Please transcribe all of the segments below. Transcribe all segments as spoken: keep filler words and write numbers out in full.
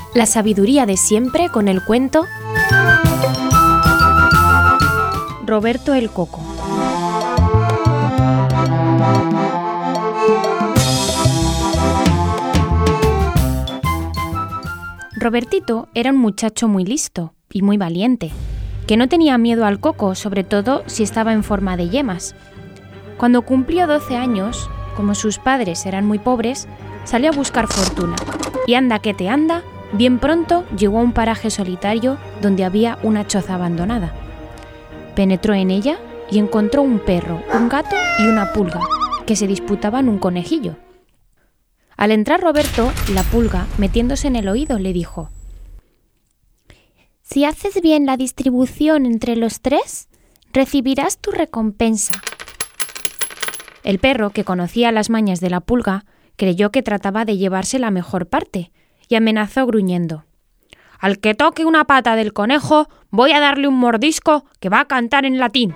La sabiduría de siempre con el cuento Roberto el Coco. Robertito era un muchacho muy listo y muy valiente, que no tenía miedo al coco, sobre todo si estaba en forma de yemas. Cuando cumplió doce años, como sus padres eran muy pobres, salió a buscar fortuna, y anda que te anda, bien pronto llegó a un paraje solitario donde había una choza abandonada. Penetró en ella y encontró un perro, un gato y una pulga, que se disputaban un conejillo. Al entrar Roberto, la pulga, metiéndose en el oído, le dijo: «Si haces bien la distribución entre los tres, recibirás tu recompensa». El perro, que conocía las mañas de la pulga, creyó que trataba de llevarse la mejor parte y amenazó gruñendo: «Al que toque una pata del conejo, voy a darle un mordisco que va a cantar en latín».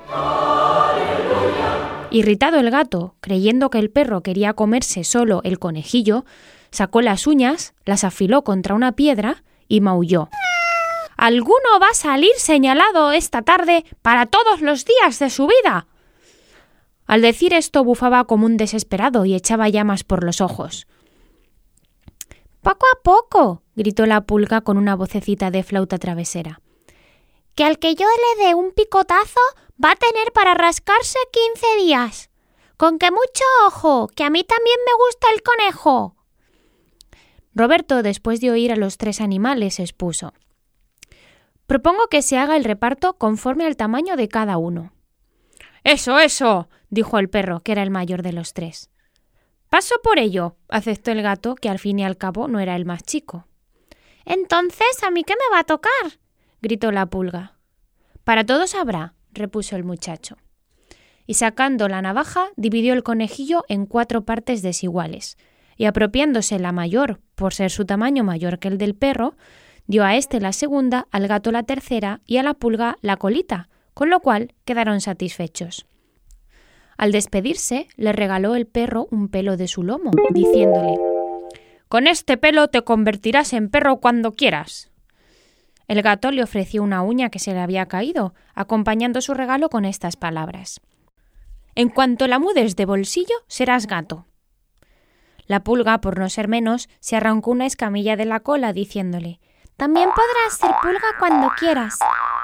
Irritado el gato, creyendo que el perro quería comerse solo el conejillo, sacó las uñas, las afiló contra una piedra y maulló: «Alguno va a salir señalado esta tarde para todos los días de su vida». Al decir esto bufaba como un desesperado y echaba llamas por los ojos. «Poco a poco», gritó la pulga con una vocecita de flauta travesera, «que al que yo le dé un picotazo va a tener para rascarse quince días. Con que mucho ojo, que a mí también me gusta el conejo». Roberto, después de oír a los tres animales, expuso: «Propongo que se haga el reparto conforme al tamaño de cada uno». «Eso, eso», dijo el perro, que era el mayor de los tres. «Paso por ello», aceptó el gato, que al fin y al cabo no era el más chico. «Entonces, ¿a mí qué me va a tocar?», gritó la pulga. «Para todos habrá», repuso el muchacho. Y sacando la navaja, dividió el conejillo en cuatro partes desiguales, y apropiándose la mayor, por ser su tamaño mayor que el del perro, dio a éste la segunda, al gato la tercera y a la pulga la colita, con lo cual quedaron satisfechos. Al despedirse, le regaló el perro un pelo de su lomo, diciéndole: «Con este pelo te convertirás en perro cuando quieras». El gato le ofreció una uña que se le había caído, acompañando su regalo con estas palabras: «En cuanto la mudes de bolsillo, serás gato». La pulga, por no ser menos, se arrancó una escamilla de la cola, diciéndole: «También podrás ser pulga cuando quieras».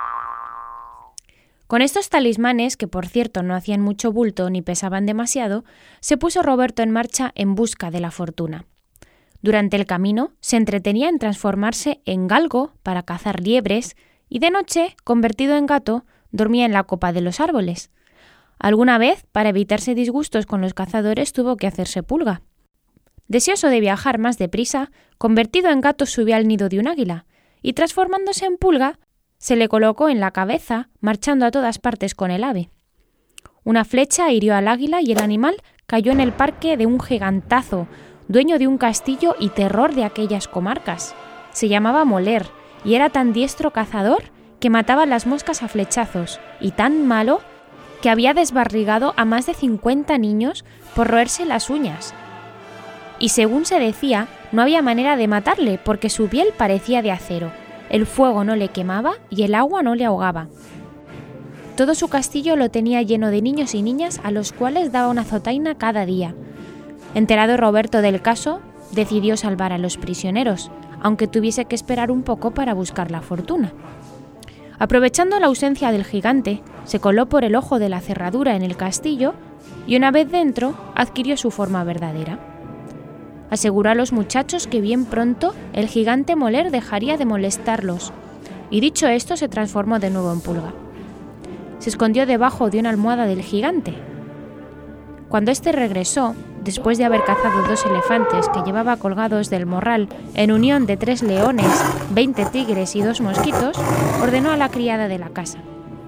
Con estos talismanes, que por cierto no hacían mucho bulto ni pesaban demasiado, se puso Roberto en marcha en busca de la fortuna. Durante el camino se entretenía en transformarse en galgo para cazar liebres y de noche, convertido en gato, dormía en la copa de los árboles. Alguna vez, para evitarse disgustos con los cazadores, tuvo que hacerse pulga. Deseoso de viajar más deprisa, convertido en gato subió al nido de un águila y, transformándose en pulga, se le colocó en la cabeza, marchando a todas partes con el ave. Una flecha hirió al águila y el animal cayó en el parque de un gigantazo, dueño de un castillo y terror de aquellas comarcas. Se llamaba Moler y era tan diestro cazador que mataba las moscas a flechazos, y tan malo que había desbarrigado a más de cincuenta niños por roerse las uñas. Y según se decía, no había manera de matarle porque su piel parecía de acero. El fuego no le quemaba y el agua no le ahogaba. Todo su castillo lo tenía lleno de niños y niñas a los cuales daba una azotaina cada día. Enterado Roberto del caso, decidió salvar a los prisioneros, aunque tuviese que esperar un poco para buscar la fortuna. Aprovechando la ausencia del gigante, se coló por el ojo de la cerradura en el castillo y una vez dentro adquirió su forma verdadera. Aseguró a los muchachos que bien pronto el gigante Moler dejaría de molestarlos, y dicho esto se transformó de nuevo en pulga. Se escondió debajo de una almohada del gigante. Cuando éste regresó, después de haber cazado dos elefantes que llevaba colgados del morral en unión de tres leones, veinte tigres y dos mosquitos, ordenó a la criada de la casa: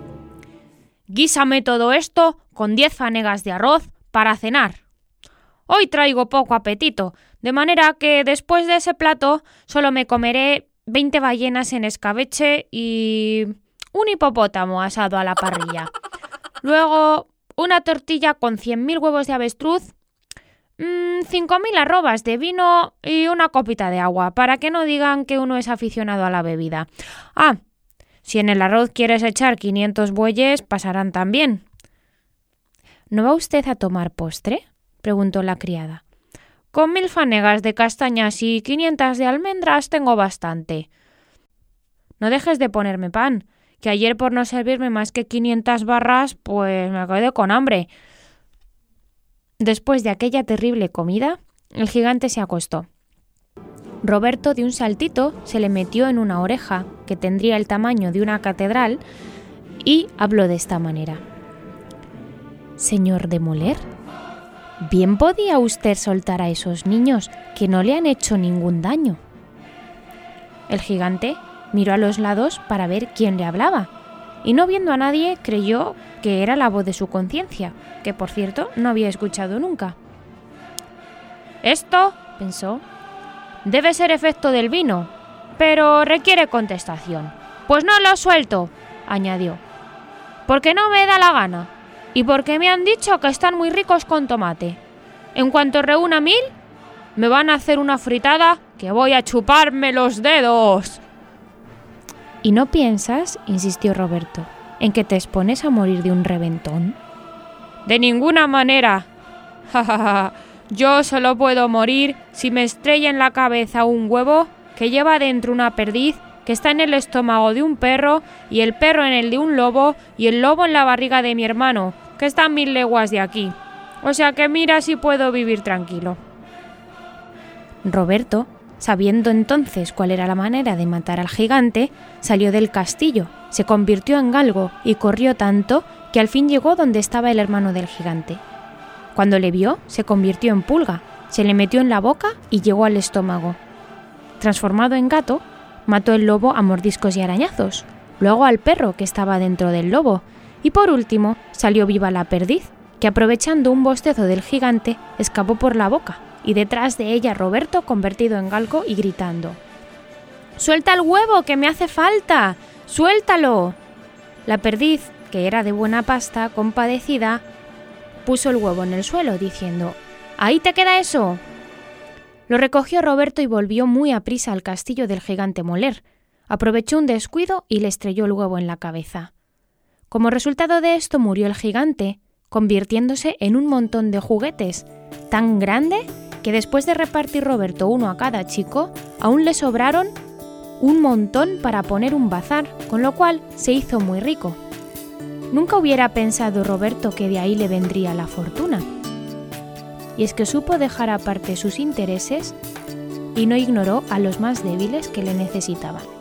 «Guísame todo esto con diez fanegas de arroz para cenar. Hoy traigo poco apetito, de manera que después de ese plato solo me comeré veinte ballenas en escabeche y un hipopótamo asado a la parrilla. Luego una tortilla con cien mil huevos de avestruz, mmm, cinco mil arrobas de vino y una copita de agua, para que no digan que uno es aficionado a la bebida. Ah, si en el arroz quieres echar quinientos bueyes, pasarán también. ¿No va usted a tomar postre?, preguntó la criada. Con mil fanegas de castañas y quinientas de almendras tengo bastante. No dejes de ponerme pan, que ayer por no servirme más que quinientas barras, pues me quedé con hambre. Después de aquella terrible comida, el gigante se acostó. Roberto de un saltito se le metió en una oreja, que tendría el tamaño de una catedral, y habló de esta manera. Señor de Moler, bien podía usted soltar a esos niños que no le han hecho ningún daño. El gigante miró a los lados para ver quién le hablaba, y no viendo a nadie creyó que era la voz de su conciencia, que por cierto no había escuchado nunca. Esto, pensó, debe ser efecto del vino, pero requiere contestación. Pues no lo suelto, añadió, porque no me da la gana, y porque me han dicho que están muy ricos con tomate. En cuanto reúna mil, me van a hacer una fritada que voy a chuparme los dedos. ¿Y no piensas, insistió Roberto, en que te expones a morir de un reventón? De ninguna manera. Yo solo puedo morir si me estrella en la cabeza un huevo que lleva dentro una perdiz que está en el estómago de un perro y el perro en el de un lobo y el lobo en la barriga de mi hermano, que está a mil leguas de aquí. O sea que mira si puedo vivir tranquilo. Roberto, sabiendo entonces cuál era la manera de matar al gigante, salió del castillo, se convirtió en galgo y corrió tanto que al fin llegó donde estaba el hermano del gigante. Cuando le vio, se convirtió en pulga, se le metió en la boca y llegó al estómago. Transformado en gato, mató el lobo a mordiscos y arañazos, luego al perro que estaba dentro del lobo, y por último salió viva la perdiz, que aprovechando un bostezo del gigante, escapó por la boca, y detrás de ella Roberto convertido en galgo y gritando: ¡Suelta el huevo, que me hace falta! ¡Suéltalo! La perdiz, que era de buena pasta, compadecida, puso el huevo en el suelo, diciendo: ¡Ahí te queda eso! Lo recogió Roberto y volvió muy aprisa al castillo del gigante Moler. Aprovechó un descuido y le estrelló el huevo en la cabeza. Como resultado de esto murió el gigante, convirtiéndose en un montón de juguetes, tan grande que después de repartir Roberto uno a cada chico, aún le sobraron un montón para poner un bazar, con lo cual se hizo muy rico. Nunca hubiera pensado Roberto que de ahí le vendría la fortuna. Y es que supo dejar aparte sus intereses y no ignoró a los más débiles que le necesitaban.